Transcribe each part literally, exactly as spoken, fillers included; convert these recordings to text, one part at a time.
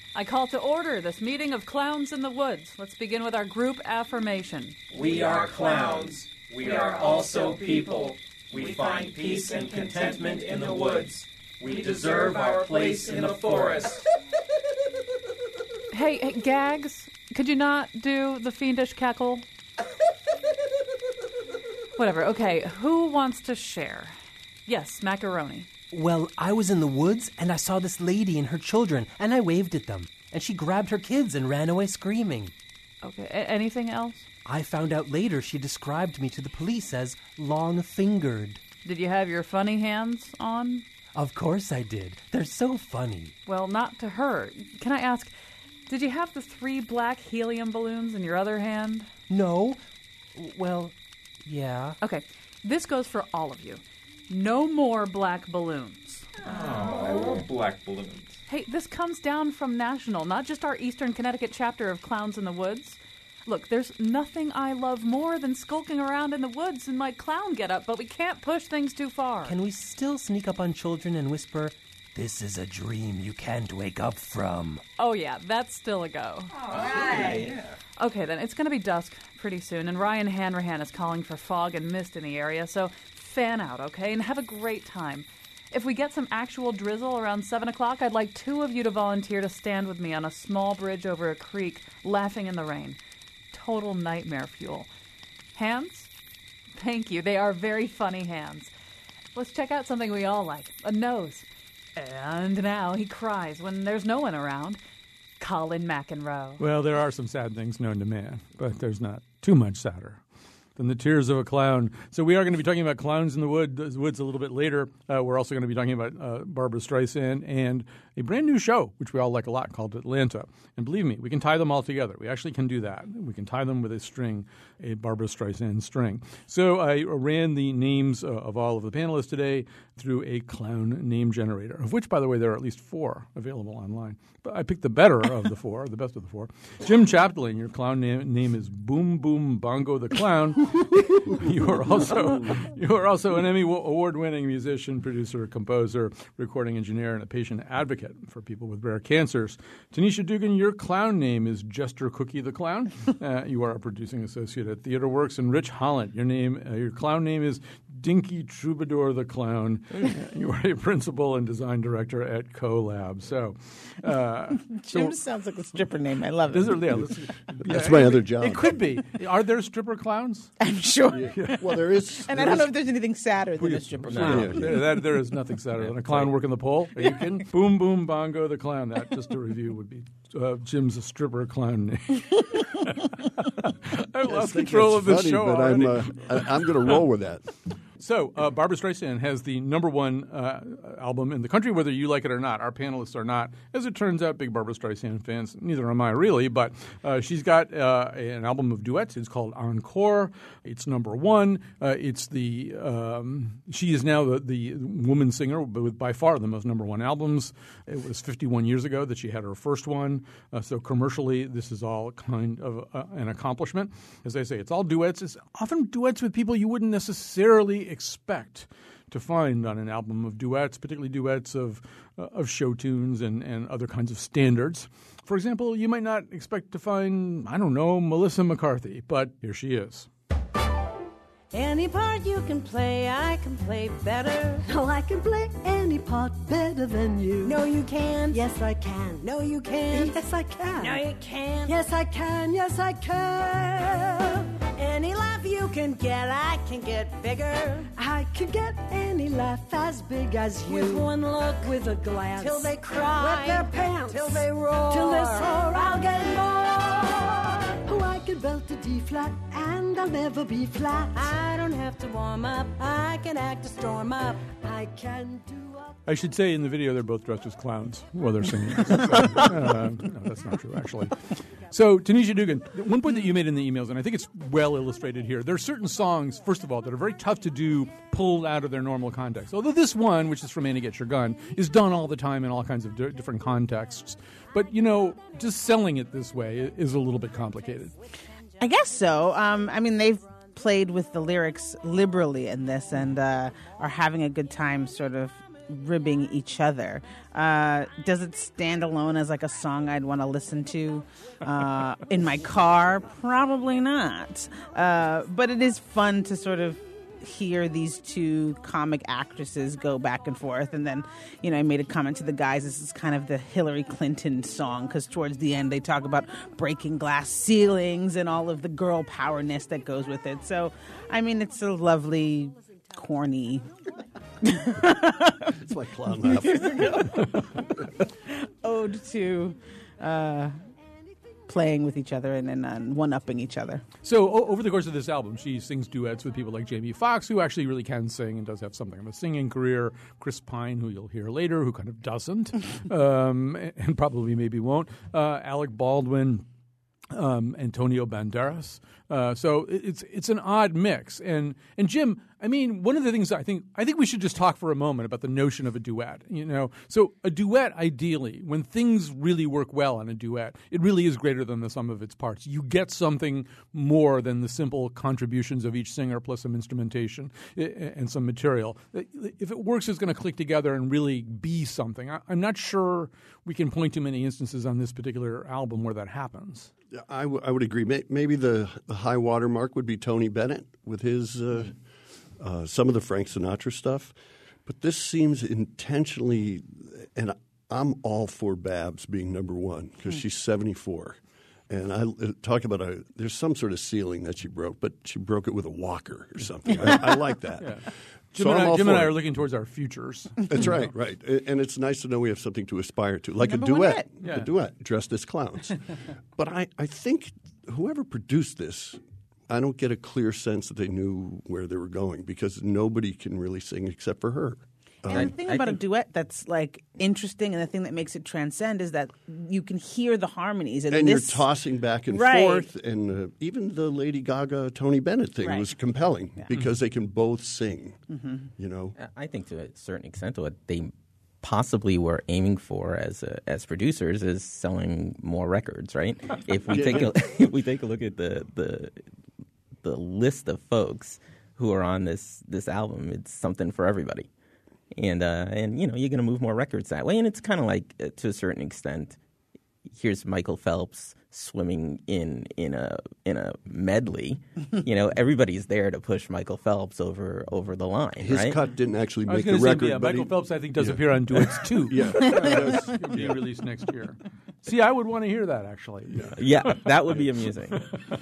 I call to order this meeting of clowns in the woods. Let's begin with our group affirmation. We are clowns. We are also people. We find peace and contentment in the woods. We deserve our place in the forest. Hey, hey, Gags, could you not do the fiendish cackle? Whatever, okay, who wants to share? Yes, Macaroni. Well, I was in the woods, and I saw this lady and her children, and I waved at them. And she grabbed her kids and ran away screaming. Okay, a- anything else? I found out later she described me to the police as long-fingered. Did you have your funny hands on? Of course I did. They're so funny. Well, not to her. Can I ask, did you have the three black helium balloons in your other hand? No. Well, yeah. Okay, this goes for all of you. No more black balloons. Oh, I love black balloons. Hey, this comes down from National, not just our Eastern Connecticut chapter of Clowns in the Woods. Look, there's nothing I love more than skulking around in the woods in my clown getup, but we can't push things too far. Can we still sneak up on children and whisper, "This is a dream you can't wake up from"? Oh, yeah, that's still a go. All right. Yeah. Okay, then, it's going to be dusk pretty soon, and Ryan Hanrahan is calling for fog and mist in the area, so fan out, okay, and have a great time. If we get some actual drizzle around seven o'clock, I'd like two of you to volunteer to stand with me on a small bridge over a creek, laughing in the rain. Total nightmare fuel. Hands? Thank you. They are very funny hands. Let's check out something we all like. A nose. And now he cries when there's no one around. Colin McEnroe. Well, there are some sad things known to man, but there's not too much sadder than the tears of a clown. So we are going to be talking about clowns in the wood, the woods a little bit later. Uh, we're also going to be talking about uh, Barbra Streisand and a brand new show, which we all like a lot, called Atlanta. And believe me, we can tie them all together. We actually can do that. We can tie them with a string, a Barbra Streisand string. So I ran the names uh, of all of the panelists today through a clown name generator, of which, by the way, there are at least four available online. But I picked the better of the four, the best of the four. Jim Chaplin, your clown name, name is Boom Boom Bongo the Clown. you are also you are also an Emmy award-winning musician, producer, composer, recording engineer, and a patient advocate for people with rare cancers. Tanisha Dugan, your clown name is Jester Cookie the Clown. Uh, you are a producing associate at Theater Works. And Rich Holland, your name, uh, your clown name is Dinky Troubadour the Clown. Uh, you are a principal and design director at CoLab. So, uh, Jim so, sounds like a stripper name. I love it. Is it yeah, let's, That's yeah, my it, other job. It could be. Are there stripper clowns? I'm sure. Yeah. Well, there is. And there I don't is, know if there's anything sadder than a stripper clown. Yeah. There, that, there is nothing sadder than a clown working the pole. Are you kidding? Boom Boom Bongo the Clown. That, just to review, would be uh, Jim's stripper clown name. I lost control of this funny, show but already. I'm, uh, I, I'm going to roll with that. So, uh, Barbra Streisand has the number one uh, album in the country, whether you like it or not. Our panelists are not, as it turns out, big Barbra Streisand fans. Neither am I, really. But uh, she's got uh, an album of duets. It's called Encore. It's number one. Uh, it's the um, she is now the, the woman singer with by far the most number one albums. It was fifty-one years ago that she had her first one. Uh, so commercially, this is all kind of uh, an accomplishment. As I say, it's all duets. It's often duets with people you wouldn't necessarily expect to find on an album of duets, particularly duets of uh, of show tunes and, and other kinds of standards. For example, you might not expect to find, I don't know, Melissa McCarthy, but here she is. Any part you can play, I can play better. No, I can play any part better than you. No, you can't. Yes, I can. No, you can't. Yes, I can. No, you can't. Yes, I can. Yes, I can. Any laugh you can get, I can get bigger. I can get any laugh as big as you. With one look, with a glance. till they cry. Wet their pants. Till they roar. Till they soar. I'll get more. Oh, I can belt a D flat and I'll never be flat. I don't have to warm up. I can act a storm up. I can do up. I should say in the video they're both dressed as clowns while they're singing. So, uh, no, that's not true, actually. So, Tanisha Dugan, one point that you made in the emails, and I think it's well illustrated here, there are certain songs, first of all, that are very tough to do pulled out of their normal context. Although this one, which is from Annie Get Your Gun, is done all the time in all kinds of di- different contexts. But, you know, just selling it this way is a little bit complicated. I guess so. Um, I mean, they've played with the lyrics liberally in this and uh, are having a good time sort of ribbing each other. Uh, does it stand alone as like a song I'd want to listen to uh, in my car? Probably not. Uh, but it is fun to sort of hear these two comic actresses go back and forth. And then, you know, I made a comment to the guys, this is kind of the Hillary Clinton song, because towards the end they talk about breaking glass ceilings and all of the girl powerness that goes with it. So, I mean, it's a lovely, corny... It's like clown laugh. ode to uh, playing with each other and then uh, one-upping each other. So o- over the course of this album, she sings duets with people like Jamie Foxx, who actually really can sing and does have something of a singing career. Chris Pine, who you'll hear later, who kind of doesn't, um, and probably maybe won't. Uh, Alec Baldwin. Um, Antonio Banderas. Uh, so it, it's it's an odd mix. And and Jim, I mean, one of the things I think I think we should just talk for a moment about the notion of a duet. You know, so a duet, ideally, when things really work well on a duet, it really is greater than the sum of its parts. You get something more than the simple contributions of each singer plus some instrumentation and some material. If it works, it's going to click together and really be something. I, I'm not sure we can point to many instances on this particular album where that happens. I, w- I would agree. Maybe the, the high water mark would be Tony Bennett with his uh, uh, some of the Frank Sinatra stuff. But this seems intentionally, and I'm all for Babs being number one because she's seventy-four. And I uh, talk about a there's some sort of ceiling that she broke, but she broke it with a walker or something. I, I like that. Yeah. Jim, So and, I'm I, all Jim and for I it. are looking towards our futures. That's right, right. And it's nice to know we have something to aspire to, like Number a one duet. hit. Yeah. A duet, dressed as clowns. But I, I think whoever produced this, I don't get a clear sense that they knew where they were going because nobody can really sing except for her. And the thing I about think- a duet that's like interesting, and the thing that makes it transcend is that you can hear the harmonies. And, And this, you're tossing back and Right. forth. And uh, even the Lady Gaga, Tony Bennett thing Right. was compelling because they can both sing, Mm-hmm. you know. I think to a certain extent what they possibly were aiming for as uh, as producers is selling more records, right? If we take a, if we take a look at the the the list of folks who are on this this album, it's something for everybody. And uh, and you know you're going to move more records that way, and it's kind of like uh, to a certain extent. Here's Michael Phelps swimming in in a in a medley. You know everybody's there to push Michael Phelps over over the line. His right? cut didn't actually I was make the going to say, record. yeah, but Michael he- Phelps, I think, does yeah. appear on duets too. Yeah. That's being released next year. See, I would want to hear that actually. Yeah. Yeah, that would be amusing.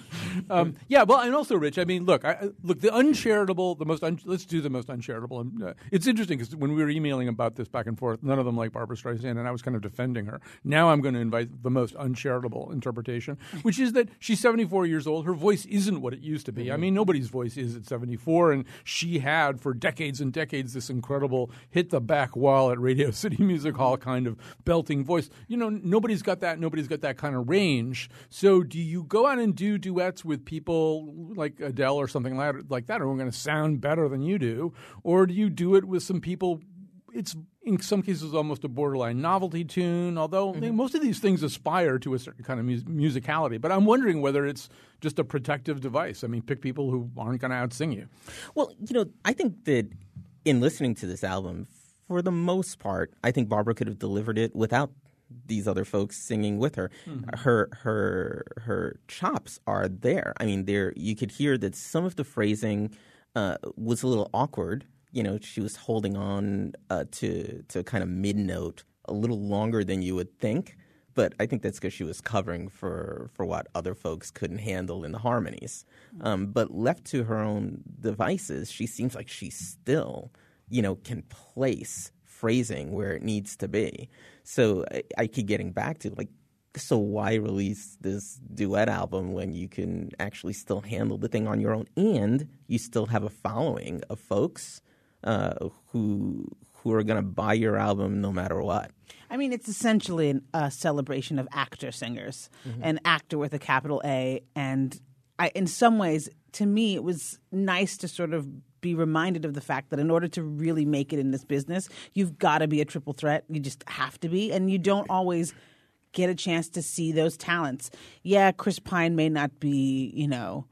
Um, yeah, well, and also, Rich. I mean, look, I, I- look, the uncharitable, the most. Un, let's do the most uncharitable. And, uh, it's interesting because when we were emailing about this back and forth, none of them like Barbra Streisand, and I was kind of defending her. Now I'm going to invite the most uncharitable interpretation, which is that she's seventy-four years old. Her voice isn't what it used to be. I mean, nobody's voice is at seventy-four, and she had for decades and decades this incredible hit the back wall at Radio City Music Hall kind of belting voice. You know, nobody's got that. Nobody's got that kind of range. So, do you go out and do duets with people like Adele or something like like that, who are going to sound better than you do, or do you do it with some people? It's in some cases almost a borderline novelty tune, although mm-hmm. most of these things aspire to a certain kind of mus- musicality. But I'm wondering whether it's just a protective device. I mean, pick people who aren't going to outsing you. Well, you know, I think that in listening to this album, for the most part, I think Barbara could have delivered it without these other folks singing with her. Mm-hmm. Her her her chops are there. I mean, there you could hear that some of the phrasing uh, was a little awkward. You know, she was holding on uh, to to kind of mid note a little longer than you would think. But I think that's because she was covering for, for what other folks couldn't handle in the harmonies. Um, but left to her own devices, she seems like she still, you know, can place phrasing where it needs to be. So I, I keep getting back to, like, so why release this duet album when you can actually still handle the thing on your own and you still have a following of folks uh, who who are going to buy your album no matter what? I mean, it's essentially an, a celebration of actor singers, mm-hmm. an actor with a capital A. And I, in some ways, to me, it was nice to sort of be reminded of the fact that in order to really make it in this business, you've got to be a triple threat. You just have to be. And you don't always get a chance to see those talents. Yeah, Chris Pine may not be, you know,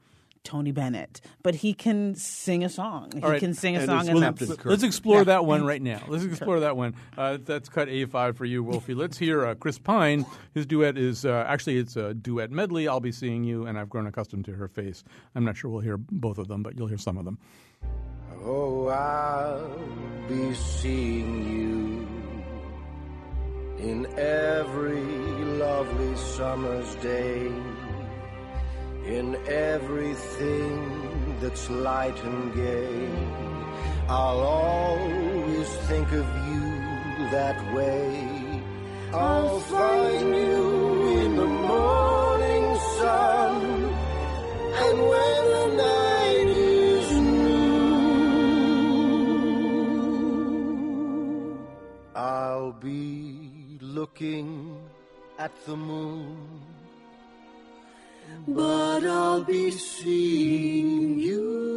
Tony Bennett, but he can sing a song. He All right. can sing a And song. it's And Captain that's- Kirk. Let's explore Yeah. that one right now. Let's explore that one. Uh, that's cut A five for you, Wolfie. Let's hear uh, Chris Pine. His duet is uh, actually it's a duet medley. I'll be seeing you, and I've grown accustomed to her face. I'm not sure we'll hear both of them, but you'll hear some of them. Oh, I'll be seeing you in every lovely summer's day, in everything that's light and gay. I'll always think of you that way. I'll find you in the morning sun, and when the night is new, I'll be looking at the moon, but I'll be seeing you.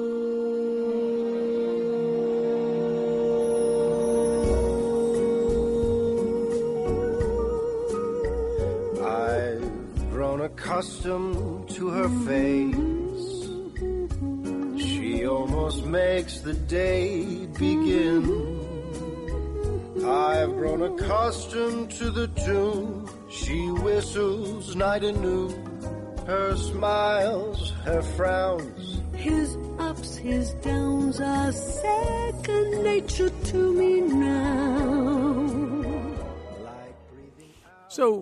I've grown accustomed to her face. She almost makes the day begin. I've grown accustomed to the tune she whistles night and noon. Her smiles, her frowns, His ups, his downs are second nature to me now. So,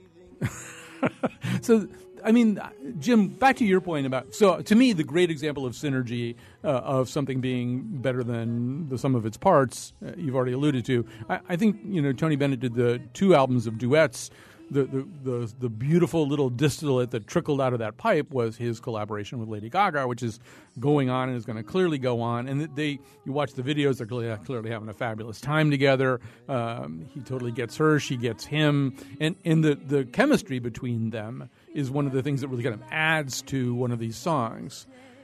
so I mean, Jim, back to your point about, so to me, the great example of synergy uh, of something being better than the sum of its parts, uh, you've already alluded to. I, I think, you know, Tony Bennett did the two albums of duets. The, the the the beautiful little distillate that trickled out of that pipe was his collaboration with Lady Gaga, which is going on and is going to clearly go on. And they, you watch the videos, they're clearly, clearly having a fabulous time together. Um, he totally gets her, she gets him, and and the the chemistry between them is one of the things that really kind of adds to one of these songs.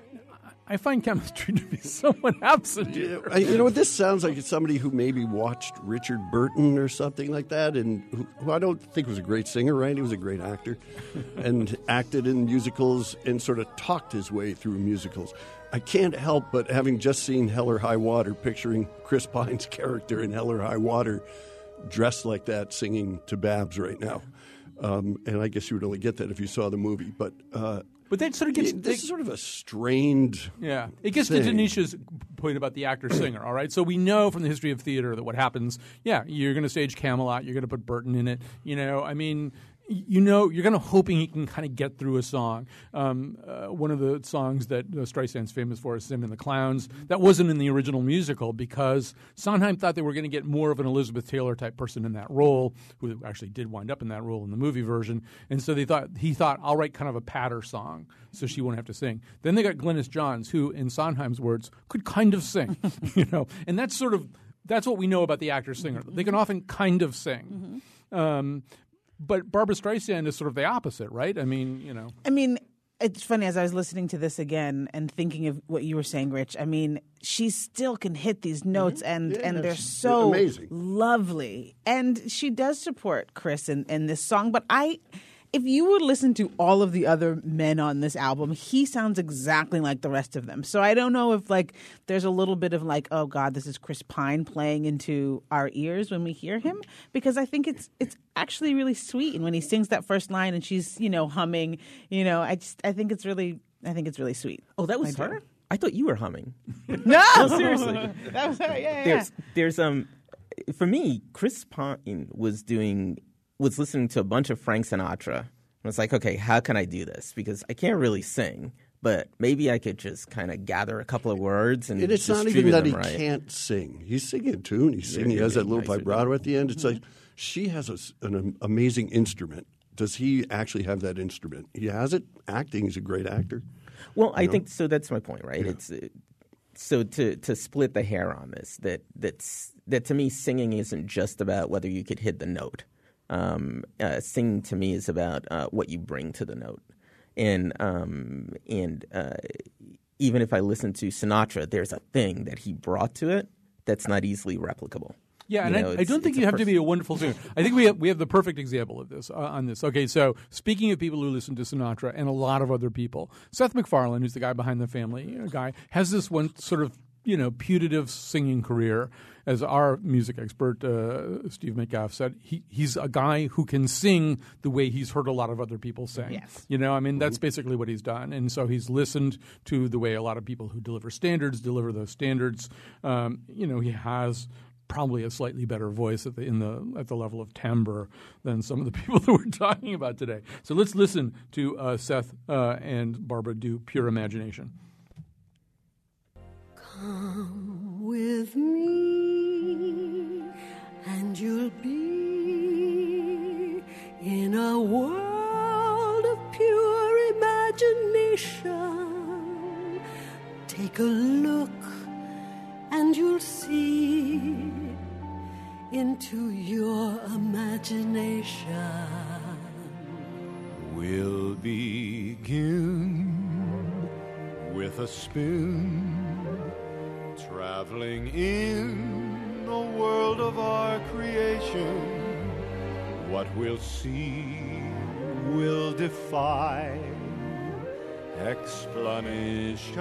I find chemistry to be somewhat absent here. I- You know what? This sounds like it's somebody who maybe watched Richard Burton or something like that, and who, who I don't think was a great singer, right? He was a great actor, and acted in musicals and sort of talked his way through musicals. I can't help but, having just seen Hell or High Water, picturing Chris Pine's character in Hell or High Water dressed like that, singing to Babs right now. Um, and I guess you would only get that if you saw the movie, but. Uh, But that sort of gets Yeah, this is sort of a strained. Yeah, it gets thing. to Tanisha's point about the actor-singer, all right? So we know from the history of theater that what happens, yeah, you're going to stage Camelot, you're going to put Burton in it, you know, I mean, you know, you're kind of hoping he can kind of get through a song. Um, uh, one of the songs that uh, Streisand's famous for is Sin and the Clowns. That wasn't in the original musical because Sondheim thought they were going to get more of an Elizabeth Taylor-type person in that role, who actually did wind up in that role in the movie version. And so they thought he thought, I'll write kind of a patter song so she won't have to sing. Then they got Glynis Johns, who, in Sondheim's words, could kind of sing, you know. And that's sort of that's what we know about the actor-singer. They can often kind of sing. Mm-hmm. Um, But Barbra Streisand is sort of the opposite, right? I mean, you know. I mean, it's funny, as I was listening to this again and thinking of what you were saying, Rich, I mean, she still can hit these notes and, Yeah, and they're it's so amazing. lovely. And she does support Chris in, in this song. But I, if you would listen to all of the other men on this album, he sounds exactly like the rest of them. So I don't know if, like, there's a little bit of like, oh, God, this is Chris Pine playing into our ears when we hear him. Because I think it's it's actually really sweet. And when he sings that first line and she's, you know, humming, you know, I just I think it's really I think it's really sweet. Oh, that was I her? do. I thought you were humming. No, No, seriously. That was her. Yeah, yeah. There's, there's um, for me, Chris Pine was doing was listening to a bunch of Frank Sinatra. I was like, okay, how can I do this? Because I can't really sing, but maybe I could just kind of gather a couple of words and And it's not distribute even that he them right. can't sing. He's singing a tune. He's singing. He has that little nicer vibrato at the end. It's like she has a s an amazing instrument. Does he actually have that instrument? He has it. Acting. He's a great actor. Well, I know? think so. That's my point, right? Yeah. It's uh, so to to split the hair on this. That that's that to me, singing isn't just about whether you could hit the note. Um, uh, singing to me is about uh, what you bring to the note, and um, and uh, even if I listen to Sinatra, there's a thing that he brought to it that's not easily replicable. Yeah, and You know, I, I it's- don't think it's you a have to pers- be a wonderful singer. I think we have we have the perfect example of this uh, on this. Okay, so speaking of people who listen to Sinatra and a lot of other people, Seth MacFarlane, who's the guy behind the Family you know, guy, has this one sort of you know putative singing career. As our music expert uh, Steve Metcalf said, he, he's a guy who can sing the way he's heard a lot of other people sing. Yes. You know, I mean, that's basically what he's done. And so he's listened to the way a lot of people who deliver standards deliver those standards. Um, you know, he has probably a slightly better voice at the in the at the level of timbre than some of the people that we're talking about today. So let's listen to uh, Seth uh, and Barbara do Pure Imagination. Come with me, and you'll be in a world of pure imagination. Take a look, and you'll see into your imagination. We'll begin with a spin, traveling in the world of our creation. What we'll see will defy explanation.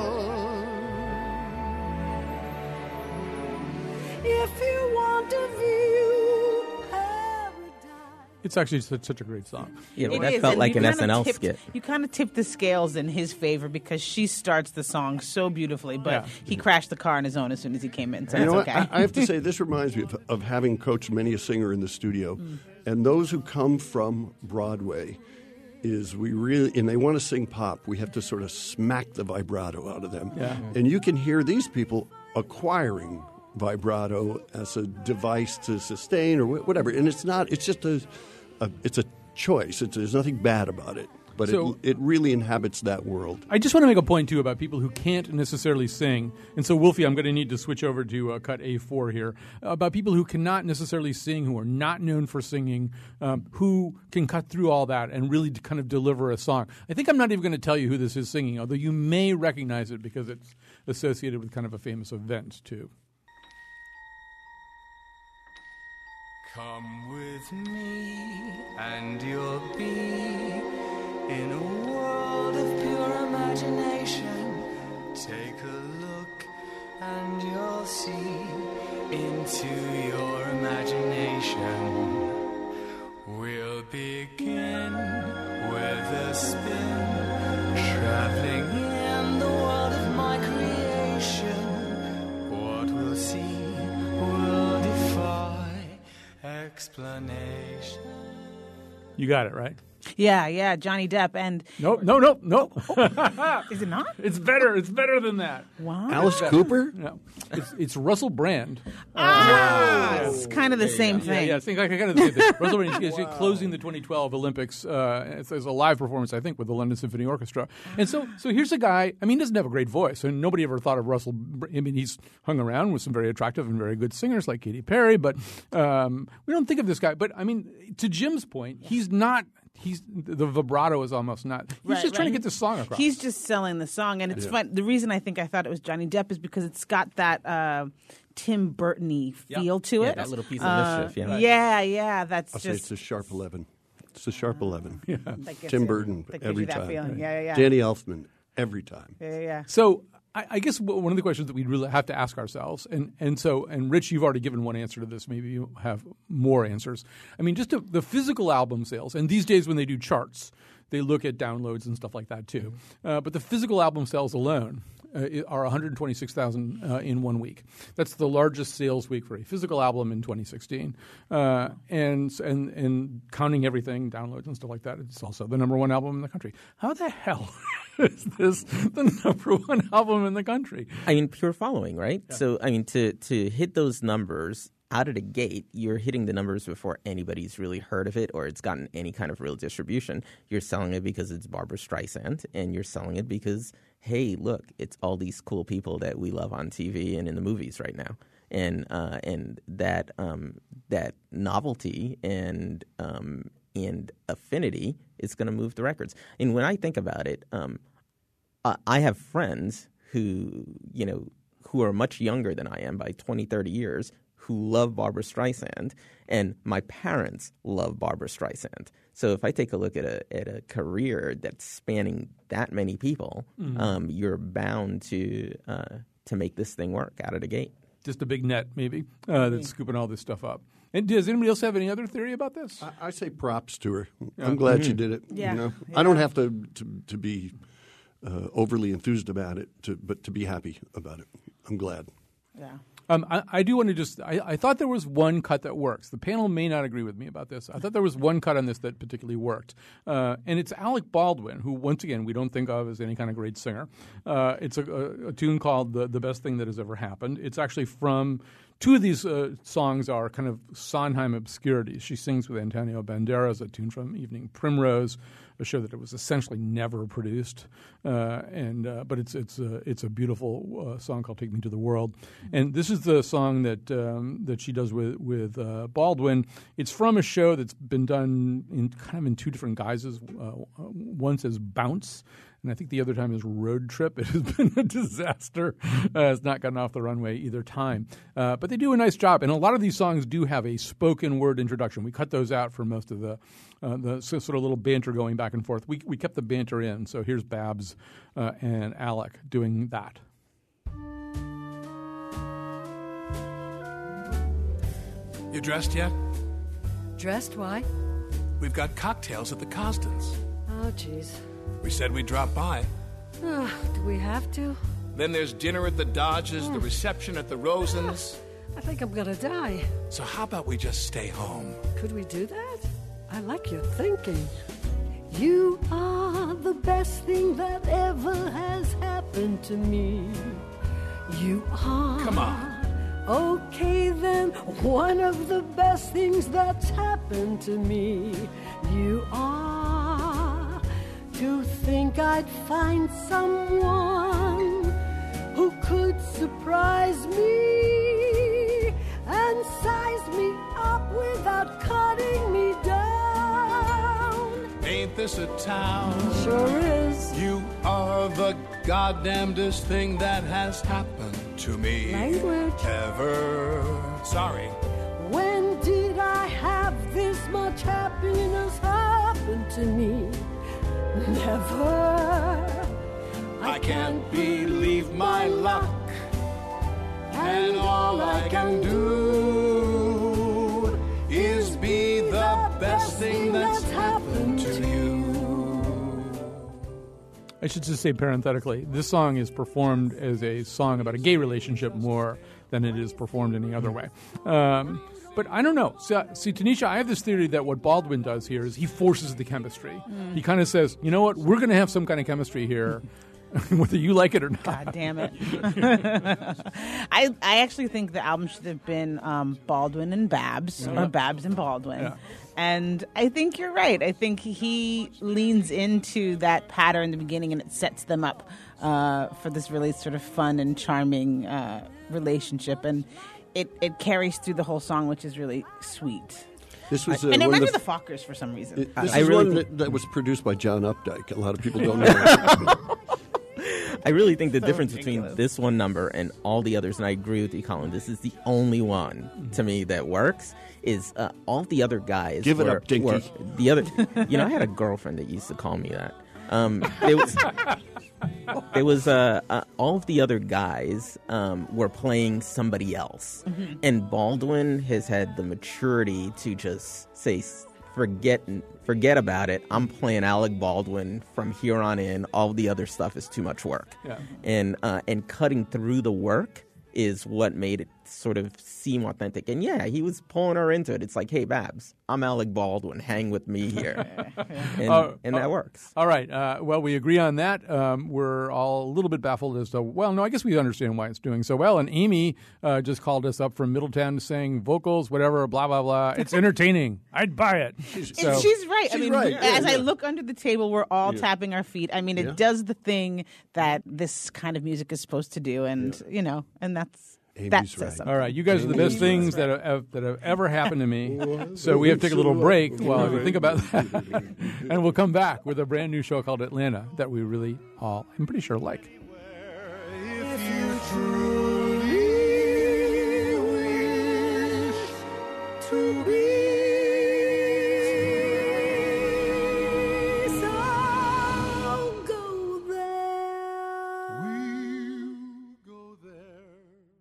If you want to view paradise. It's actually such, such a great song. Yeah, but It that is, felt and like you an kinda S N L tipped- skit. You kind of tipped the scales in his favor because she starts the song so beautifully, but Yeah. he crashed the car on his own as soon as he came in, so You know that's what? okay. I, I have to say, this reminds me of, of having coached many a singer in the studio. And those who come from Broadway is we really, and they want to sing pop, we have to sort of smack the vibrato out of them. Yeah. And you can hear these people acquiring vibrato as a device to sustain or wh- whatever. And it's not, it's just a, a it's a choice. It's, there's nothing bad about it. But So- it, it really inhabits that world. I just want to make a point, too, about people who can't necessarily sing. And so, Wolfie, I'm going to need to switch over to uh, cut A four here. About people who cannot necessarily sing, who are not known for singing, um, who can cut through all that and really d- kind of deliver a song. I think I'm not even going to tell you who this is singing, although you may recognize it because it's associated with kind of a famous event, too. Come with me, and you'll be in a world of pure imagination. Take a look, and you'll see into your imagination. We'll begin with a spin, traveling in the world of my creation. What we'll see will defy explanation. You got it, right? yeah, yeah, Johnny Depp, and No, no, no, no. is it not? It's better. It's better than that. Wow. Alice Cooper? No, it's, it's Russell Brand. Ah, it's kind of the same Yeah, thing. yeah, I think I kind of the same thing. Russell Brand is is closing the twenty twelve Olympics. Uh, it's, it's a live performance, I think, with the London Symphony Orchestra. And so, so here's a guy. I mean, he doesn't have a great voice, and nobody ever thought of Russell. Br- I mean, he's hung around with some very attractive and very good singers like Katy Perry, but um, we don't think of this guy. But I mean, to Jim's point, he's not. He's the vibrato is almost not. He's Right, just trying right. to get the song across. He's just selling the song, and it's fun. The reason I think I thought it was Johnny Depp is because it's got that uh, Tim Burton-y feel to Yeah, it. that little piece of Uh, mischief, yeah. yeah, yeah. That's I'll say just it's a sharp eleven. It's a sharp eleven. that gets Tim you- Burton that gives every you that time. feeling. Yeah, yeah, yeah. Danny Elfman every time. yeah, yeah, yeah. So I, I guess w- one of the questions that we really have to ask ourselves, and, and so and Rich, you've already given one answer to this. Maybe you have more answers. I mean, just to, the physical album sales, and these days when they do charts, they look at downloads and stuff like that too. Uh, but the physical album sales alone uh, are one hundred twenty-six thousand uh, in one week. That's the largest sales week for a physical album in twenty sixteen. Uh, and and and counting everything, downloads and stuff like that, it's also the number one album in the country. How the hell is this the number one album in the country? I mean, pure following, right? So, I mean, to to hit those numbers out of the gate, you're hitting the numbers before anybody's really heard of it or it's gotten any kind of real distribution. You're selling it because it's Barbra Streisand, and you're selling it because, hey, look, it's all these cool people that we love on T V and in the movies right now. And uh, and that um, that novelty and um, and affinity is going to move the records. And when I think about it, um, I I have friends who, you know, who are much younger than I am by twenty, thirty years, who love Barbra Streisand, and my parents love Barbra Streisand. So if I take a look at a at a career that's spanning that many people, mm-hmm. um, you're bound to uh, to make this thing work out of the gate. Just a big net, maybe, uh, that's scooping all this stuff up. And does anybody else have any other theory about this? I, I say props to her. Yeah. I'm glad mm-hmm. she did it. Yeah. You know? yeah. I don't have to to, to be uh, overly enthused about it, to, but to be happy about it. I'm glad. Yeah. Um, I, I do want to just I, – I thought there was one cut that works. The panel may not agree with me about this. I thought there was one cut on this that particularly worked. Uh, and it's Alec Baldwin, who, once again, we don't think of as any kind of great singer. Uh, it's a, a, a tune called the, the Best Thing That Has Ever Happened. It's actually from – two of these uh, songs are kind of Sondheim obscurities. She sings with Antonio Banderas, a tune from Evening Primrose, a show that it was essentially never produced. Uh, and uh, But it's it's, uh, it's a beautiful uh, song called Take Me to the World. And this is the song that um, that she does with, with uh, Baldwin. It's from a show that's been done in kind of in two different guises. Uh, once as Bounce, and I think the other time is Road Trip. It has been a disaster. Uh, it's not gotten off the runway either time. Uh, but they do a nice job. And a lot of these songs do have a spoken word introduction. We cut those out for most of the uh, the sort of little banter going back and forth. We we kept the banter in. So here's Babs uh, and Alec doing that. You dressed yet? Dressed? Why? We've got cocktails at the Costons. Oh, jeez. We said we'd drop by. Oh, do we have to? Then there's dinner at the Dodges, the reception at the Rosens. I think I'm gonna die. So how about we just stay home? Could we do that? I like your thinking. You are the best thing that ever has happened to me. You are. Come on. Okay, then, one of the best things that's happened to me. You are. To think I'd find someone who could surprise me and size me up without cutting me down. Ain't this a town? Sure is. You are the goddamnedest thing that has happened to me. Language. Ever. Sorry. When did I have this much happiness happen to me? Never. I can't believe my luck, and all I can do is be the best thing that's happened to you. I should just say parenthetically, this song is performed as a song about a gay relationship more than it is performed any other way. Um, But I don't know. So, see, Tanisha, I have this theory that what Baldwin does here is he forces the chemistry. Mm. He kind of says, you know what, we're going to have some kind of chemistry here, whether you like it or not. God damn it. I I actually think the album should have been um, Baldwin and Babs, yeah. or Babs and Baldwin. Yeah. And I think you're right. I think he leans into that pattern in the beginning, and it sets them up uh, for this really sort of fun and charming uh, relationship. And It it carries through the whole song, which is really sweet. This was, uh, and I remember the, the Fockers for some reason. It, this I is really one think, that, that was produced by John Updike. A lot of people don't know. I really think the So difference ridiculous. between this one number and all the others, and I agree with you, Colin, this is the only one to me that works, is uh, all the other guys. Give it were, up, Dinky. were the other. You know, I had a girlfriend that used to call me that. Um, it was. It was uh, uh, all of the other guys um, were playing somebody else, mm-hmm. and Baldwin has had the maturity to just say, "Forget, forget about it. I'm playing Alec Baldwin from here on in. All the other stuff is too much work." Yeah. And uh, and cutting through the work is what made it sort of seem authentic. And yeah, he was pulling her into it. It's like, hey, Babs, I'm Alec Baldwin. Hang with me here. and uh, and that uh, works. All right. Uh, well, we agree on that. Um, we're all a little bit baffled as to, well, no, I guess we understand why it's doing so well. And Amy uh, just called us up from Middletown saying vocals, whatever, blah, blah, blah. It's entertaining. I'd buy it. So, she's right. She's I mean, right. as Yeah, I yeah. look under the table, we're all yeah. tapping our feet. I mean, it Yeah. does the thing that this kind of music is supposed to do. And, yeah. you know, and that's. Amy's That says right. something. All right, you guys are the best things that have, that have ever happened to me. So we have to take a little break while we think about that. And we'll come back with a brand new show called Atlanta that we really all, I'm pretty sure, like. If you truly will. to be. So go there. We'll go there.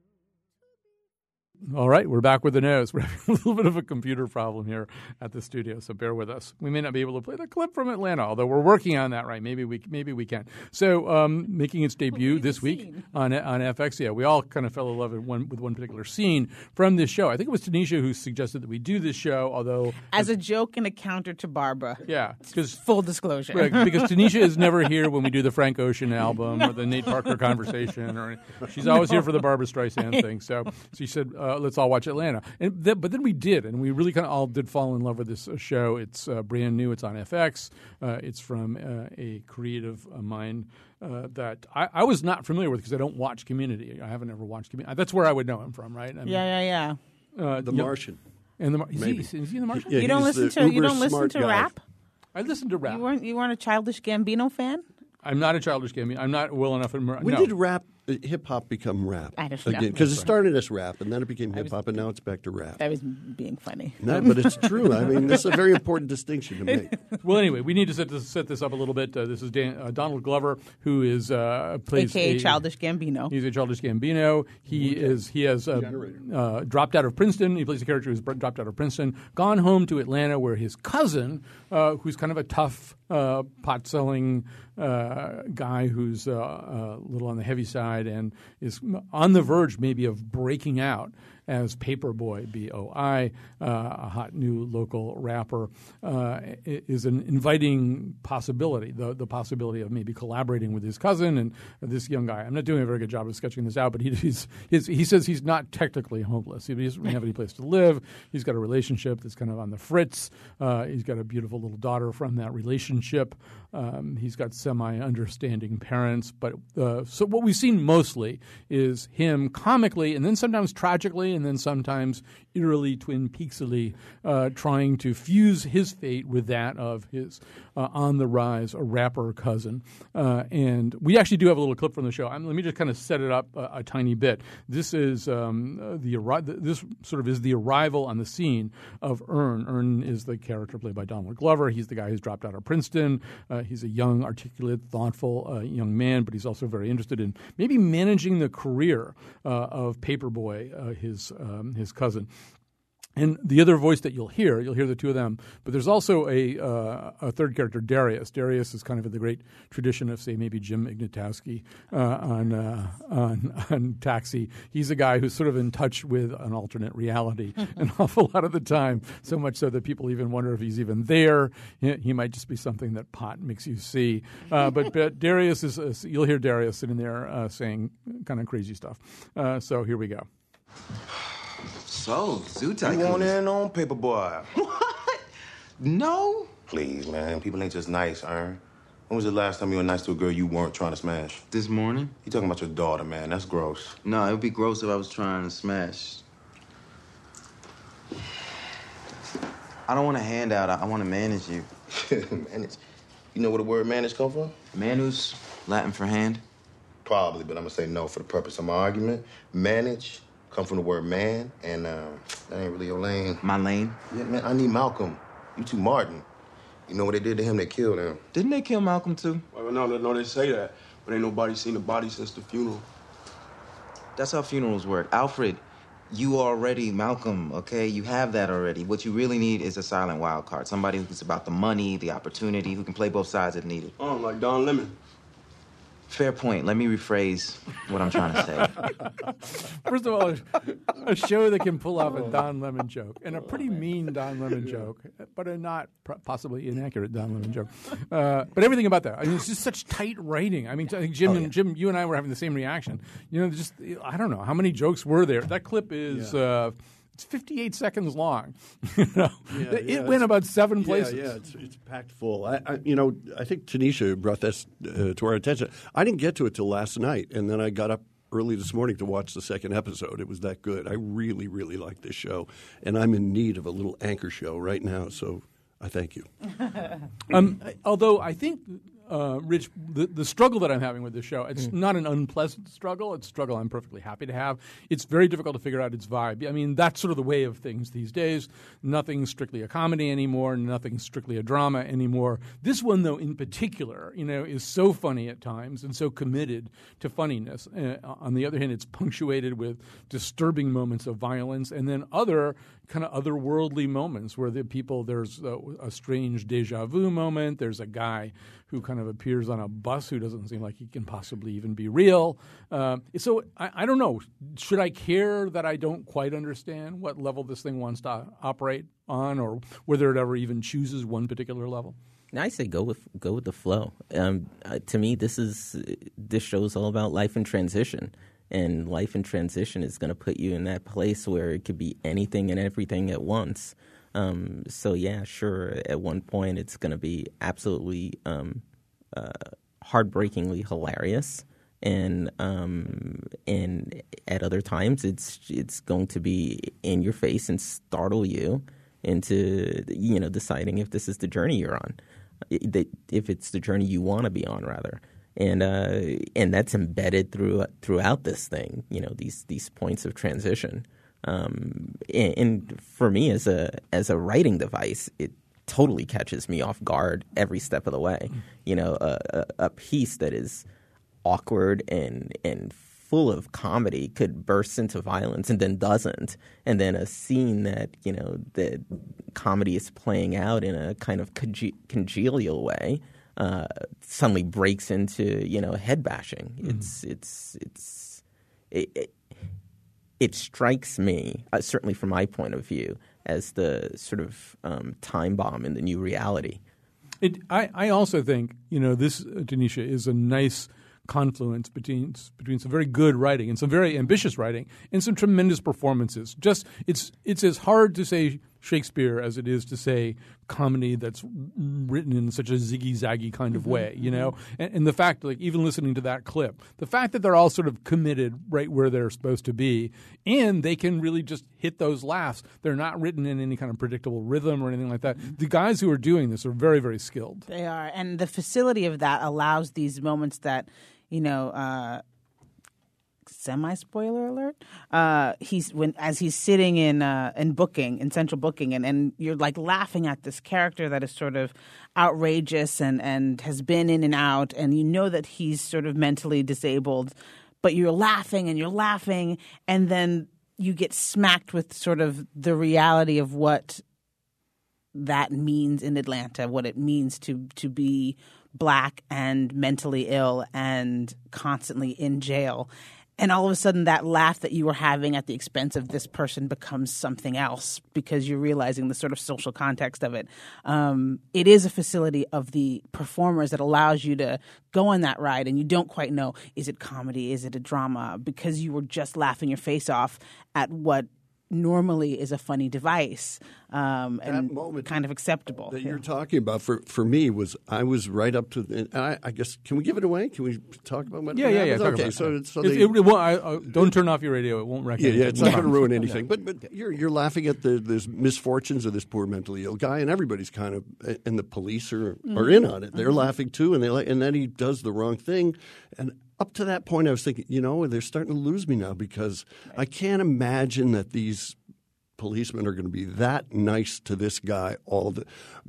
All right, we're back with the news. We're having a little bit of a computer problem here at the studio, so bear with us. We may not be able to play the clip from Atlanta, although we're working on that. Right? Maybe we maybe we can. So, um, making its debut this week on on F X. Yeah, we all kind of fell in love with one with one particular scene from this show. I think it was Tanisha who suggested that we do this show, although as a joke and a counter to Barbara. Yeah, because full disclosure, right, because Tanisha is never here when we do the Frank Ocean album or the Nate Parker conversation, or she's always here for the Barbara Streisand thing. So she said, uh, "Let's all watch Atlanta." And th- but then we did, and we really kind of all did fall in love with this uh, show. It's uh, brand new. It's on F X. Uh, it's from uh, a creative uh, mind uh, that I, I was not familiar with because I don't watch Community. I haven't ever watched Community. That's where I would know him from, right? I mean, yeah, yeah, yeah. Uh, The you know, Martian. and the Mar- is, he, Maybe. is he in The Martian? Yeah, you don't he's listen the to you uber don't listen smart to guy. rap. I listen to rap. You weren't you weren't a Childish Gambino fan? I'm not a Childish Gambino. I'm not well enough in. When no. did rap, uh, hip hop become rap? I don't know. again? Because it That's right. started as rap, and then it became hip hop, and now it's back to rap. That was being funny. No, but it's true. I mean, this is a very important distinction to make. Well, anyway, we need to set this, set this up a little bit. Uh, this is Dan, uh, Donald Glover, who is uh, plays A K A a, Childish Gambino. He's a Childish Gambino. He is he has uh, uh, dropped out of Princeton. He plays a character who's dropped out of Princeton, gone home to Atlanta, where his cousin, uh, who's kind of a tough uh, pot selling uh, guy who's uh, a little on the heavy side and is on the verge maybe of breaking out as Paperboy, B O I, uh, a hot new local rapper, uh, is an inviting possibility, the the possibility of maybe collaborating with his cousin and this young guy. I'm not doing a very good job of sketching this out, but he, he's, he's, he says he's not technically homeless. He doesn't have any place to live. He's got a relationship that's kind of on the fritz. Uh, he's got a beautiful little daughter from that relationship. Um, he's got semi-understanding parents. But uh, so what we've seen mostly is him comically and then sometimes tragically and then sometimes eerily, Twin Peaksily uh, trying to fuse his fate with that of his uh, on-the-rise rapper cousin. Uh, and we actually do have a little clip from the show. I'm, let me just kind of set it up a, a tiny bit. This is um, uh, the this sort of is the arrival on the scene of Ern. Ern is the character played by Donald Glover. He's the guy who's dropped out of Princeton. Uh, he's a young, articulate, thoughtful uh, young man, but he's also very interested in maybe managing the career uh, of Paperboy, uh, his um, his cousin. And the other voice that you'll hear, you'll hear the two of them, but there's also a uh, a third character, Darius. Darius is kind of in the great tradition of, say, maybe Jim Ignatowski uh, on, uh, on on Taxi. He's a guy who's sort of in touch with an alternate reality an awful lot of the time, so much so that people even wonder if he's even there. He, he might just be something that pot makes you see. Uh, but, but Darius is, uh, you'll hear Darius sitting there uh, saying kind of crazy stuff. Uh, so here we go. So, Zoo Tycoon. You want in on Paperboy? What? No? Please, man. People ain't just nice, Ern. When was the last time you were nice to a girl you weren't trying to smash? This morning? You talking about your daughter, man. That's gross. No, it would be gross if I was trying to smash. I don't want a handout. I, I want to manage you. Manage? You know where the word manage come from? Manus, Latin for hand. Probably, but I'm going to say no for the purpose of my argument. Manage come from the word man, and uh, that ain't really your lane. My lane? Yeah, man, I need Malcolm. You too Martin. You know what they did to him? They killed him. Didn't they kill Malcolm, too? Well, no, no, no, they say that, but ain't nobody seen the body since the funeral. That's how funerals work. Alfred, you already Malcolm, okay? You have that already. What you really need is a silent wild card. Somebody who's about the money, the opportunity, who can play both sides if needed. Oh, like Don Lemon. Fair point. Let me rephrase what I'm trying to say. First of all, a show that can pull off a Don Lemon joke, and a pretty mean Don Lemon joke, but a not possibly inaccurate Don Lemon joke. Uh, but everything about that, I mean, it's just such tight writing. I mean, I think Jim, Oh, yeah. and Jim, you and I were having the same reaction. You know, just I don't know how many jokes were there. That clip is. Yeah. Uh, It's fifty-eight seconds long. you know? Yeah, it yeah, went it's- about seven yeah, places. Yeah, it's, it's packed full. I, I, you know, I think Tanisha brought this uh, to our attention. I didn't get to it till last night, and then I got up early this morning to watch the second episode. It was that good. I really, really like this show, and I'm in need of a little anchor show right now. So I thank you. um, although I think uh, Rich, the, the struggle that I'm having with this show, it's Mm. not an unpleasant struggle. It's a struggle I'm perfectly happy to have. It's very difficult to figure out its vibe. I mean, that's sort of the way of things these days. Nothing's strictly a comedy anymore. Nothing's strictly a drama anymore. This one, though, in particular, you know, is so funny at times and so committed to funniness. Uh, on the other hand, it's punctuated with disturbing moments of violence and then other kind of otherworldly moments where the people, there's a, a strange deja vu moment. There's a guy who kind of appears on a bus who doesn't seem like he can possibly even be real. Uh, so I, I don't know. Should I care that I don't quite understand what level this thing wants to operate on, or whether it ever even chooses one particular level? I say go with go with the flow. Um, uh, to me, this is this show is all about life in transition, and life in transition is going to put you in that place where it could be anything and everything at once. Um, so yeah, sure. At one point, it's going to be absolutely um, uh, heartbreakingly hilarious, and um, and at other times, it's it's going to be in your face and startle you into you know deciding if this is the journey you're on. That if it's the journey you want to be on, rather, and uh, and that's embedded through throughout this thing. You know, these these points of transition. Um, and, and for me, as a as a writing device, it totally catches me off guard every step of the way. Mm. You know, a, a, a piece that is awkward and and full of comedy could burst into violence and then doesn't, and then a scene that you know the comedy is playing out in a kind of conge- congenial way uh, suddenly breaks into you know head bashing. Mm. It's it's it's it, it, it strikes me uh, certainly from my point of view as the sort of um, time bomb in the new reality. It, I, I also think you know this, uh, Tanisha, is a nice confluence between between some very good writing and some very ambitious writing and some tremendous performances. Just it's it's as hard to say Shakespeare as it is to say comedy that's written in such a ziggy-zaggy kind of mm-hmm. way, you know? And, and the fact, like, even listening to that clip, the fact that they're all sort of committed right where they're supposed to be, and they can really just hit those laughs. They're not written in any kind of predictable rhythm or anything like that. The guys who are doing this are very, very skilled. They are. And the facility of that allows these moments that, you know, uh, semi-spoiler alert. Uh, he's when as he's sitting in uh, in booking in central booking, and, and you're like laughing at this character that is sort of outrageous and, and has been in and out, and you know that he's sort of mentally disabled, but you're laughing and you're laughing, and then you get smacked with sort of the reality of what that means in Atlanta, what it means to to be Black and mentally ill and constantly in jail. And all of a sudden that laugh that you were having at the expense of this person becomes something else because you're realizing the sort of social context of it. Um, it is a facility of the performers that allows you to go on that ride and you don't quite know, is it comedy, is it a drama? Because you were just laughing your face off at what normally is a funny device um, and moment kind of acceptable. That yeah. you're talking about for, for me was I was right up to the, I, I guess can we give it away? Can we talk about what yeah yeah yeah okay about so, it. so it, they, it, it won't, I, I, don't turn off your radio, it won't wreck yeah anything. yeah it's not going to ruin anything but but you're you're laughing at the this misfortunes of this poor mentally ill guy, and everybody's kind of, and the police are, mm-hmm. are in on it. They're mm-hmm. laughing too, and they and then he does the wrong thing. And up to that point I was thinking, you know, they're starting to lose me now because I can't imagine that these policemen are going to be that nice to this guy all the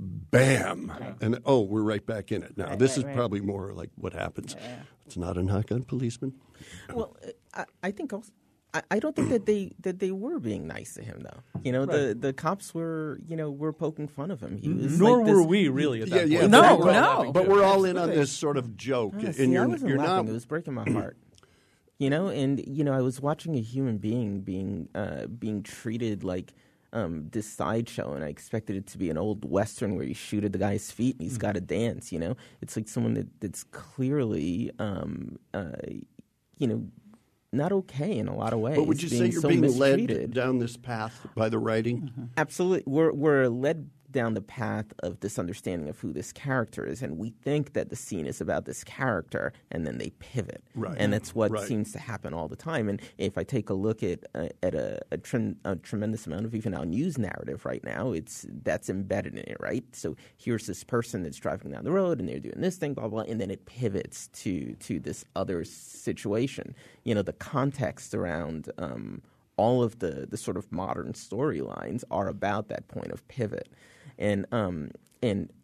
bam right. and oh we're right back in it now. Right, this right, is right. probably more like what happens. Yeah. It's not a knock on policemen. Well, I, I think also, I, I don't think that they that they were being nice to him though. You know, right. the, the cops were you know were poking fun of him. He was Nor like were this, we really at that yeah, point. Yeah, no, we're no. But we're all in on this sort of joke. Oh, and see, you're, I wasn't you're laughing. not. It was breaking my heart. You know, and you know, I was watching a human being being uh, being treated like um, this sideshow, and I expected it to be an old Western where you shoot at the guy's feet and he's mm-hmm. got to dance. You know, it's like someone that, that's clearly, um, uh, you know, not okay in a lot of ways. But would you being say you're so being mistreated. led down this path by the writing? Mm-hmm. Absolutely, we're we're led down the path of this understanding of who this character is, and we think that the scene is about this character, and then they pivot. Right. And that's what Right. seems to happen all the time. And if I take a look at uh, at a, a, tre- a tremendous amount of even our news narrative right now, it's that's embedded in it, right? So here's this person that's driving down the road, and they're doing this thing, blah, blah, and then it pivots to to this other situation. You know, the context around um, all of the, the sort of modern storylines are about that point of pivot. And um, and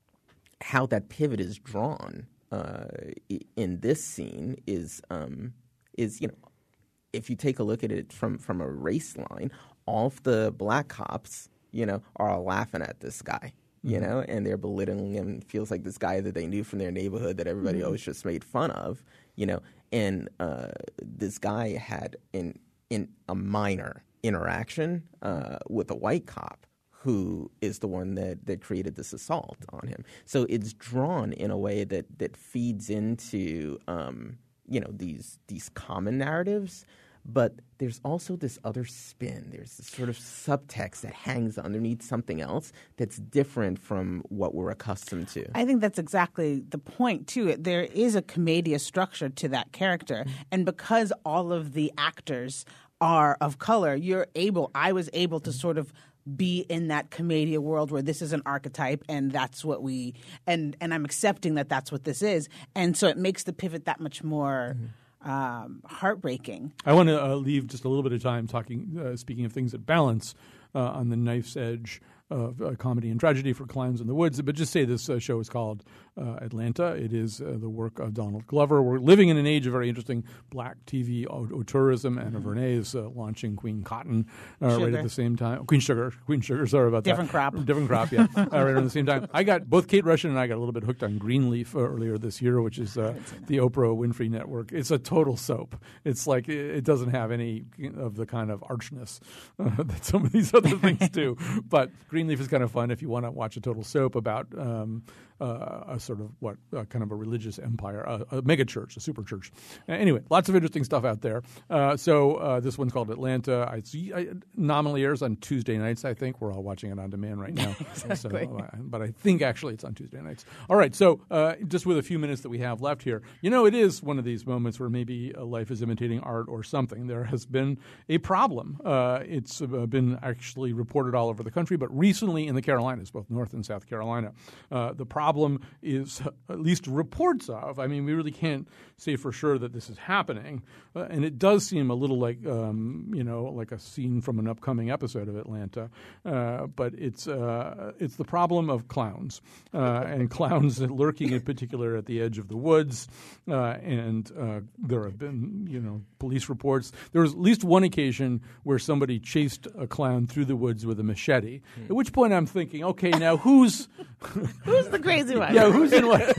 how that pivot is drawn uh, in this scene is um, is you know, if you take a look at it from, from a race line, all of the black cops, you know, are laughing at this guy, you know, and they're belittling him. It feels like this guy that they knew from their neighborhood that everybody Mhm. always just made fun of, you know. And uh, this guy had in in a minor interaction uh, with a white cop who is the one that, that created this assault on him. So it's drawn in a way that, that feeds into um, you know, these these common narratives, but there's also this other spin. There's this sort of subtext that hangs underneath something else that's different from what we're accustomed to. I think that's exactly the point, too. There is a commedia structure to that character. Mm-hmm. And because all of the actors are of color, you're able, I was able to sort of be in that commedia world where this is an archetype and that's what we, and, and I'm accepting that that's what this is. And so it makes the pivot that much more mm-hmm. um, heartbreaking. I want to uh, leave just a little bit of time talking, uh, speaking of things that balance uh, on the knife's edge of uh, comedy and tragedy for Clowns in the Woods. But just say this uh, show is called uh, Atlanta. It is uh, the work of Donald Glover. We're living in an age of very interesting black T V auteurism. Anna mm-hmm. Vernay is uh, launching Queen Cotton uh, right at the same time. Queen Sugar. Queen Sugar, sorry about Different that. crop. Different crop, yeah. uh, right around the same time. I got, both Kate Russian and I got a little bit hooked on Greenleaf uh, earlier this year, which is uh, the Oprah Winfrey Network. It's a total soap. It's like, it, it doesn't have any of the kind of archness uh, that some of these other things do. But Greenleaf is kind of fun if you want to watch a total soap about um, uh, a sort of what uh, kind of a religious empire, a, a mega church, a super church. Uh, anyway, lots of interesting stuff out there. Uh, so uh, this one's called Atlanta. I, see, I nominally airs on Tuesday nights. I think we're all watching it on demand right now. Exactly. So, uh, but I think actually it's on Tuesday nights. All right. So uh, just with a few minutes that we have left here, you know, it is one of these moments where maybe uh, life is imitating art or something. There has been a problem. Uh, it's uh, been actually reported all over the country, but recently in the Carolinas, both North and South Carolina. Uh, the problem is at least reports of. I mean, we really can't say for sure that this is happening, uh, and it does seem a little like um, you know, like a scene from an upcoming episode of Atlanta. Uh, but it's uh, it's the problem of clowns uh, and clowns lurking in particular at the edge of the woods. Uh, and uh, there have been you know police reports. There was at least one occasion where somebody chased a clown through the woods with a machete. Mm. At which point I'm thinking, okay, now who's who's the crazy one? Yeah, who's in what?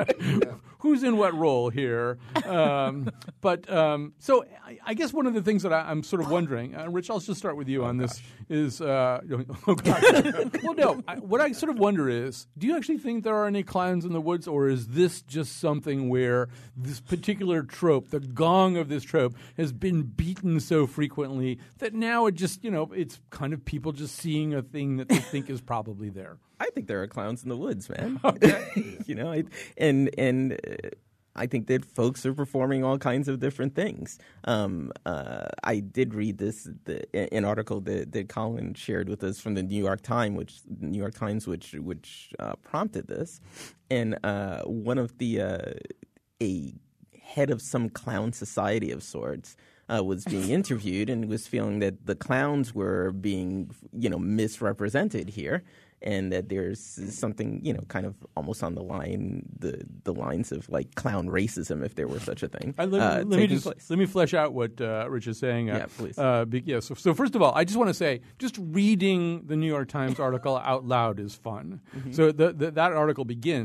Who's in what role here? Um, but um, so I, I guess one of the things that I, I'm sort of wondering, uh, Rich, I'll just start with you oh, on this. Gosh. Is uh, oh God. Well, no. I, what I sort of wonder is, do you actually think there are any clowns in the woods, or is this just something where this particular trope, the gong of this trope, has been beaten so frequently that now it just, you know, it's kind of people just seeing a thing that they think is probably there? I think there are clowns in the woods, man. Okay. you know, I, and and uh, I think that folks are performing all kinds of different things. Um, uh, I did read this the, an article that, that Colin shared with us from the New York Times, which New York Times, which which uh, prompted this, and uh, one of the uh, a head of some clown society of sorts. Uh, was being interviewed and was feeling that the clowns were being, you know, misrepresented here, and that there's something, you know, kind of almost on the line, the the lines of like clown racism, if there were such a thing. I, let, uh, let me just place. let me flesh out what uh, Rich is saying. Uh, yeah, please. Uh, be, yeah. So, so first of all, I just want to say, just reading the New York Times article out loud is fun. Mm-hmm. So the, the, that article begins.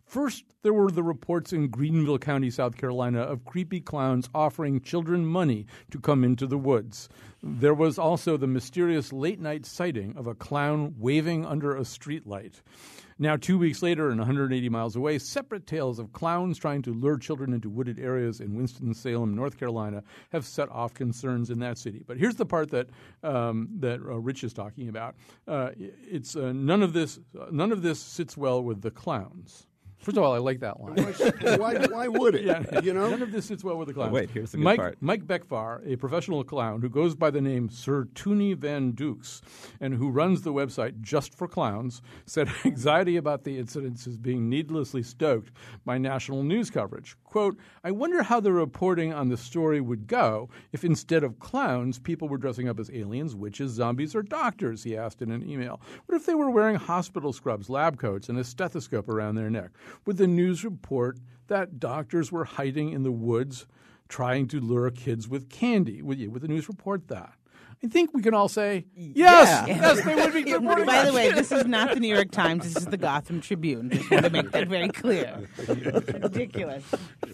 First, there were the reports in Greenville County, South Carolina, of creepy clowns offering children money to come into the woods. There was also the mysterious late-night sighting of a clown waving under a streetlight. Now, two weeks later and one hundred eighty miles away, separate tales of clowns trying to lure children into wooded areas in Winston-Salem, North Carolina, have set off concerns in that city. But here's the part that um, that uh, Rich is talking about. Uh, it's uh, none of this. Uh, none of this sits well with the clowns. First of all, I like that line. why, why would it? Yeah. You know? None of this sits well with the clowns. Oh, wait, here's the good Mike, part. Mike Beckvar, a professional clown who goes by the name Sir Toonie Van Dukes and who runs the website Just for Clowns, said anxiety about the incidents is being needlessly stoked by national news coverage. Quote, I wonder how the reporting on the story would go if instead of clowns, people were dressing up as aliens, witches, zombies, or doctors, he asked in an email. What if they were wearing hospital scrubs, lab coats, and a stethoscope around their neck? Would the news report that doctors were hiding in the woods trying to lure kids with candy? Would, you, would the news report that? I think we can all say, yes, Yeah. yes, they would be reporting By that. the way, this is not the New York Times. This is the Gotham Tribune. Just want to make that very clear. Ridiculous.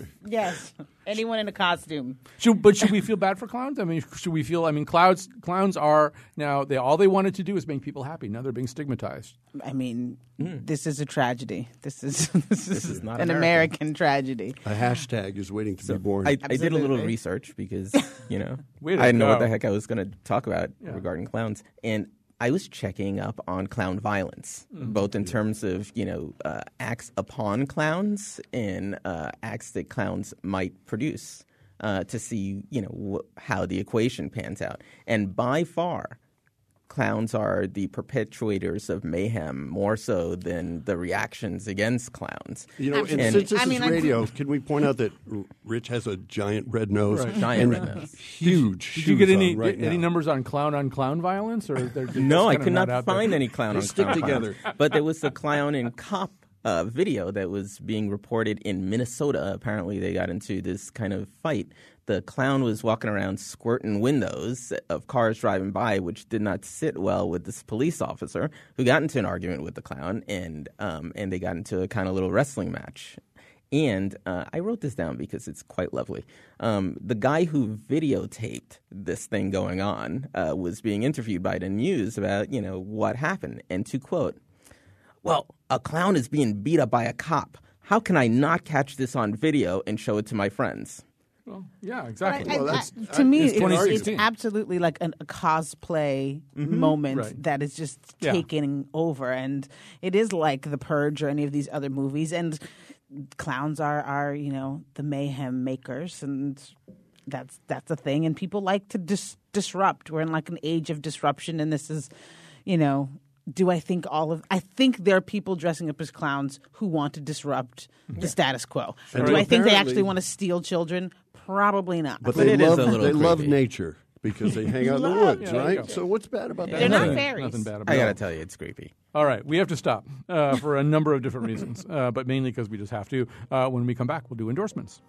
Yes. Anyone in a costume. Should, but should we feel bad for clowns? I mean, should we feel? I mean, clowns clowns are now. They all they wanted to do is make people happy. Now they're being stigmatized. I mean, mm. this is a tragedy. This is this, This is, is not an American. American tragedy. A hashtag is waiting to be born. I, I did a little Absolutely. research because, you know, Way to I didn't know what go. the heck I was going to talk about Yeah. regarding clowns. And I was checking up on clown violence, Mm. both in terms of, you know, uh, acts upon clowns and uh, acts that clowns might produce uh, to see, you know, wh- how the equation pans out. And by far, clowns are the perpetuators of mayhem more so than the reactions against clowns. You know, and And- since this I mean, is I- radio, can we point out that R- Rich has a giant red nose? Right. Giant and red nose. Huge. Did you get shoes any on right any now. numbers on clown on clown violence, or they're just No, I kind of could not out there? find any clown They on stick clown together. violence. But there was the clown and cop uh, video that was being reported in Minnesota. Apparently, they got into this kind of fight. The clown was walking around squirting windows of cars driving by, which did not sit well with this police officer who got into an argument with the clown, and um, and they got into a kind of little wrestling match. And uh, I wrote this down because it's quite lovely. Um, the guy who videotaped this thing going on uh, was being interviewed by the news about, you know, what happened. And to quote, well, a clown is being beat up by a cop. How can I not catch this on video and show it to my friends? Well, yeah, exactly. I- Well, I- that's- I- to me, it's it's, twenty it's sixteen. absolutely like an, a cosplay moment Right. that is just Yeah. taking over, and it is like The Purge or any of these other movies. And clowns are, are you know, the mayhem makers, and that's that's a thing. And people like to dis- disrupt. We're in like an age of disruption, and this is, you know. Do I think all of? I think there are people dressing up as clowns who want to disrupt the status quo. And Do I think they apparently- actually want to steal children? Probably not. But But they it is love a little they love creepy. nature because they hang out in the Love woods, Yeah, there you right? go. So what's bad about that? They're not Nothing- fairies. Nothing bad about I it. got to tell you, it's creepy. All right, we have to stop uh, for a number of different reasons, uh, but mainly because we just have to. Uh, when we come back, we'll do endorsements.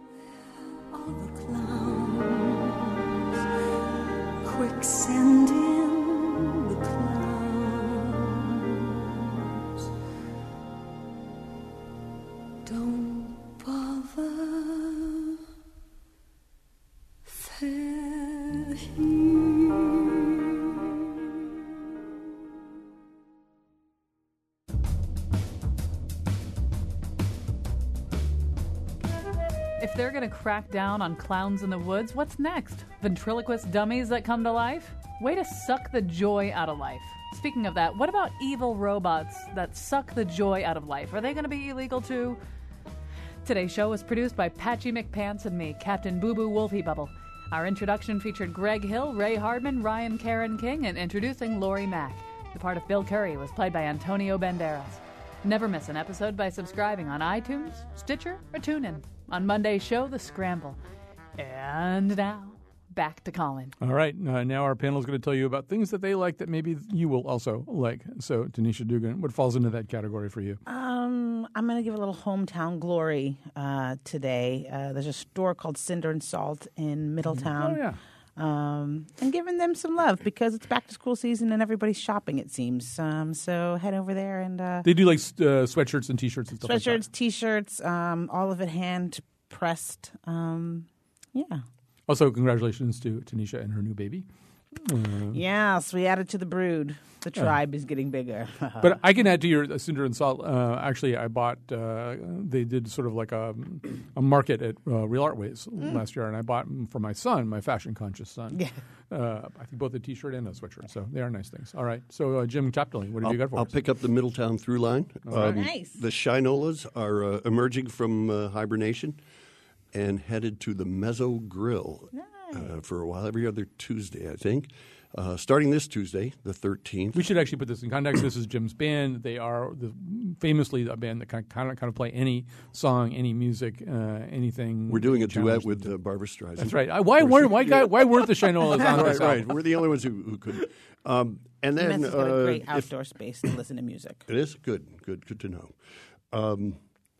All the clowns, quick send in the clowns. Don't bother, they're here. If they're going to crack down on clowns in the woods, what's next? Ventriloquist dummies that come to life? Way to suck the joy out of life. Speaking of that, what about evil robots that suck the joy out of life? Are they going to be illegal too? Today's show was produced by Patchy McPants and me, Captain Boo Boo Wolfie Bubble. Our introduction featured Greg Hill, Ray Hardman, Ryan Karen King, and introducing Laurie Mack. The part of Bill Curry was played by Antonio Banderas. Never miss an episode by subscribing on iTunes, Stitcher, or TuneIn. On Monday's show, The Scramble. And now, back to Colin. All right, uh, now our panel is going to tell you about things that they like that maybe you will also like. So, Tanisha Dugan, what falls into that category for you? Um, I'm going to give a little hometown glory uh, today. Uh, there's a store called Cinder and Salt in Middletown. Oh, yeah. um, and giving them some love because it's back to school season and everybody's shopping, it seems. Um, so head over there and uh, they do like uh, sweatshirts and T-shirts and stuff like that. Sweatshirts, T-shirts, um, all of it hand pressed. Um, yeah. Also, congratulations to Tanisha and her new baby. Uh, yes, we added to the brood. The tribe uh, is getting bigger. But I can add to your Cinder and Salt. Uh, actually, I bought. Uh, they did sort of like a, a market at uh, Real Artways mm. last year, and I bought for my son, my fashion conscious son. Yeah. Uh, I think both a T-shirt and a sweatshirt. So they are nice things. All right. So uh, Jim Chapdelaine, what have I'll, you got for I'll us? I'll pick up the Middletown through line. Right. Um, nice. The Shinolas are uh, emerging from uh, hibernation and headed to the Mezzo Grill nice. uh, for a while, every other Tuesday, I think. Uh, starting this Tuesday, the thirteenth. We should actually put this in context. This is Jim's band. They are the, famously a band that kind of, kind of kind of play any song, any music, uh, anything. We're doing a duet with uh, Barbra Streisand. That's right. I, why weren't why, got, why weren't the Shinolas on right, this right. album? We're the only ones who, who could. Um, and then Mezzo's got uh, a great outdoor if, space to listen to music. It is good, good, good to know. Um,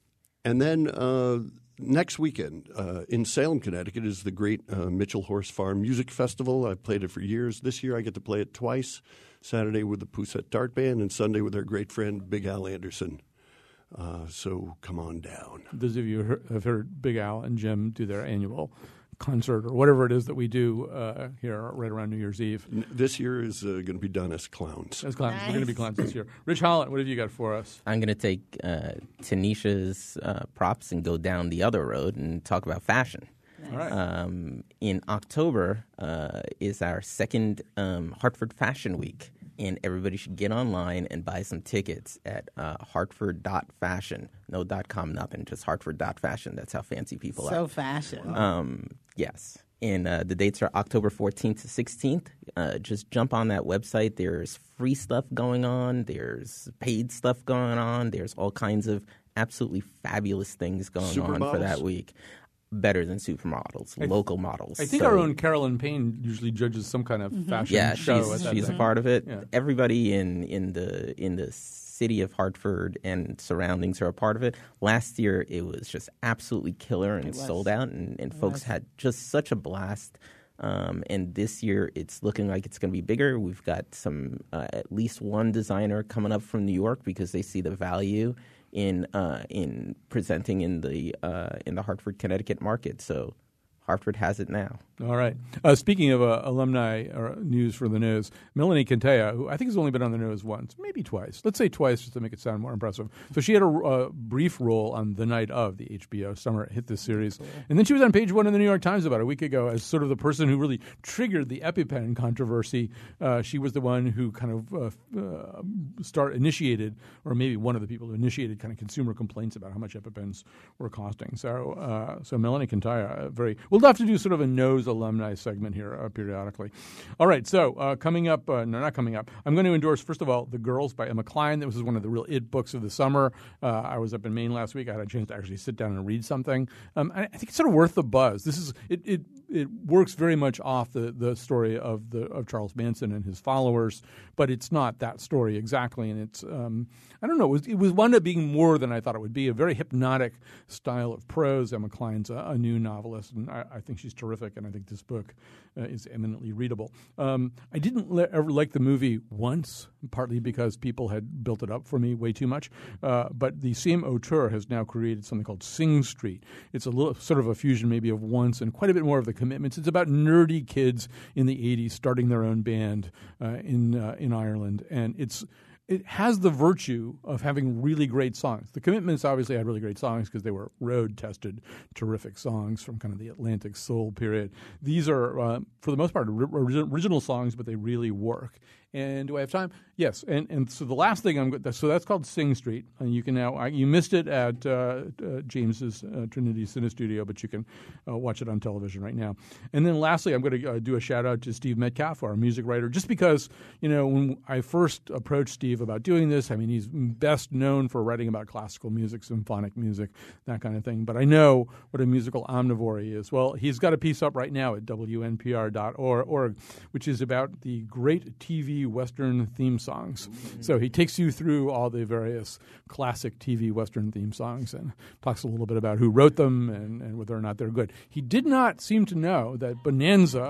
and then. Uh, Next weekend uh, in Salem, Connecticut, is the great uh, Mitchell Horse Farm Music Festival. I've played it for years. This year I get to play it twice, Saturday with the Poussette Dart Band and Sunday with our great friend Big Al Anderson. Uh, so come on down. Those of you who have heard Big Al and Jim do their annual concert or whatever it is that we do uh, here right around New Year's Eve. This year is uh, going to be done as clowns. As clowns. Nice. We're going to be clowns this year. Rich Holland, what have you got for us? I'm going to take uh, Tanisha's uh, props and go down the other road and talk about fashion. Nice. All right. Um, in October uh, is our second um, Hartford Fashion Week. And everybody should get online and buy some tickets at uh, hartford dot fashion. No dot com, nothing, just hartford dot fashion. That's how fancy people so are. So fashion. Um, yes. And uh, the dates are October fourteenth to sixteenth. Uh, just jump on that website. There's free stuff going on. There's paid stuff going on. There's all kinds of absolutely fabulous things going on for that week. Better than supermodels, I th- local models. I think so, our own Carolyn Payne usually judges some kind of mm-hmm. fashion yeah, show. she's, at that she's thing. a part of it. Yeah. Everybody in, in the in the city of Hartford and surroundings are a part of it. Last year, it was just absolutely killer and sold out, and, and folks was. had just such a blast. Um, and this year, it's looking like it's going to be bigger. We've got some uh, at least one designer coming up from New York because they see the value in uh, in presenting in the uh, in the Hartford, Connecticut market. So Hartford has it now. All right. Uh, speaking of uh, alumni or news for the news, Melanie Kintea, who I think has only been on the news once, maybe twice. Let's say twice just to make it sound more impressive. So she had a uh, brief role on the night of the H B O summer hit this series. Cool. And then she was on page one of the New York Times about a week ago as sort of the person who really triggered the EpiPen controversy. Uh, she was the one who kind of uh, uh, start initiated, or maybe one of the people who initiated kind of consumer complaints about how much EpiPens were costing. So, uh, so Melanie Kintea, very, we'll have to do sort of a nose alumni segment here uh, periodically. All right, so uh, coming up, uh, no, not coming up, I'm going to endorse, first of all, The Girls by Emma Klein. That was one of the real it books of the summer. Uh, I was up in Maine last week. I had a chance to actually sit down and read something. Um, I, I think it's sort of worth the buzz. This is it. It, it works very much off the, the story of the of Charles Manson and his followers, but it's not that story exactly. And it's um, I don't know. It was, it was wound up being more than I thought it would be. A very hypnotic style of prose. Emma Klein's a, a new novelist, and I, I think she's terrific. And I think this book uh, is eminently readable. Um, I didn't le- ever like the movie once, partly because people had built it up for me way too much. Uh, but the same auteur has now created something called Sing Street. It's a little sort of a fusion maybe of once and quite a bit more of the commitments. It's about nerdy kids in the eighties starting their own band uh, in uh, in Ireland, and it's. It has the virtue of having really great songs. The Commitments obviously had really great songs because they were road-tested, terrific songs from kind of the Atlantic soul period. These are, uh, for the most part, original songs, but they really work. And do I have time? Yes. And and so the last thing I'm going so that's called Sing Street. And you can now I, you missed it at uh, uh, James's uh, Trinity Cine Studio, but you can uh, watch it on television right now. And then lastly, I'm going to uh, do a shout out to Steve Metcalf, our music writer, just because you know when I first approached Steve about doing this, I mean he's best known for writing about classical music, symphonic music, that kind of thing. But I know what a musical omnivore he is. Well, he's got a piece up right now at W N P R dot org, which is about the great T V Western theme songs. Mm-hmm. So he takes you through all the various classic T V Western theme songs and talks a little bit about who wrote them and, and whether or not they're good. He did not seem to know that Bonanza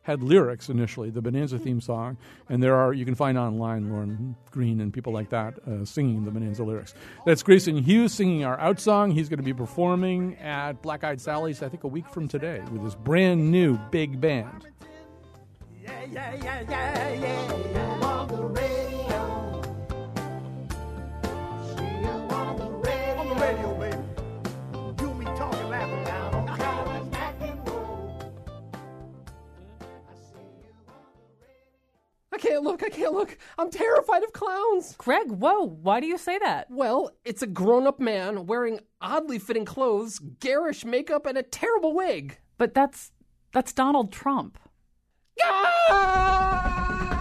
had lyrics initially, the Bonanza theme song, and there are, you can find online Lauren Green and people like that uh, singing the Bonanza lyrics. That's Grayson Hughes singing our out song. He's going to be performing at Black Eyed Sally's, I think, a week from today with his brand new big band. Yeah, yeah, yeah, yeah, yeah. You on the radio. See you on the radio. On the radio, baby. You and me talking, laughing down on Collins back and roll. I can't look, I can't look. I'm terrified of clowns. Greg, whoa, why do you say that? Well, it's a grown-up man wearing oddly fitting clothes, garish makeup, and a terrible wig. But that's that's Donald Trump. Ah!